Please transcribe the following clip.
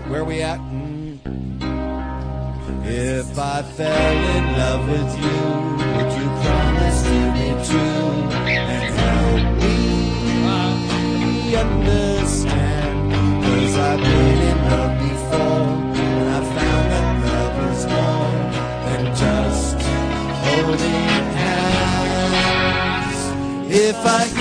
Where we at? If I fell in love with you, would you promise to be true and help me understand? 'Cause I've been in love before, and I found that love is more than just holding hands. If I